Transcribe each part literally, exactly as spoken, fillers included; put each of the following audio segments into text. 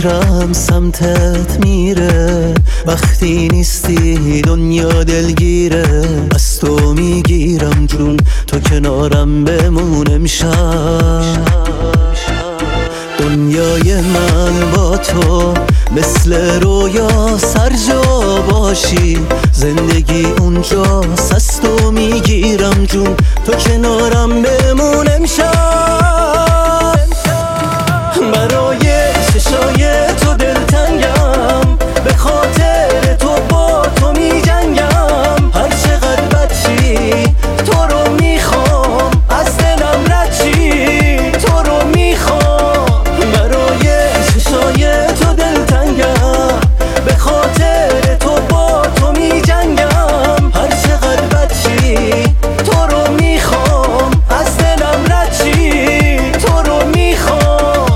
فکرم سمتت میره، وقتی نیستی دنیا دلگیره. از تو میگیرم جون، تو کنارم بمون امشب. دنیای من با تو مثل رویا، سر جا باشی زندگی اونجاست. از تو میگیرم جون، تو کنارم بمون امشب. برای چشای تو دلتنگم، به خاطر تو با تو می جنگم. هر چقدر بدشی تو رو میخوام، از دلم ردشی تو رو میخوام. برای چشای تو دلتنگم، به خاطر تو با تو می جنگم. هر چقدر بدشی تو رو میخوام، از دلم ردشی تو رو میخوام.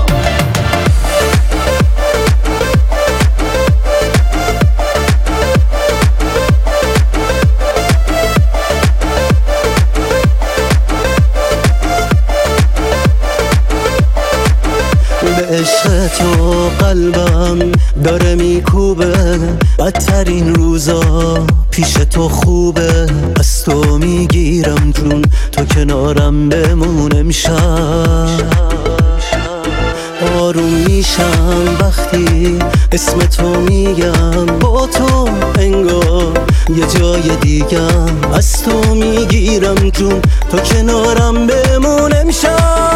به عشق تو قلبم داره میکوبه، بدترین روزا پیش تو خوبه. از تو میگیرم جون، تو کنارم بمون امشب. آروم میشم وقتی اسم تو میگم، با تو انگار یه جای دیگم. از تو میگیرم جون، تو کنارم بمون امشب.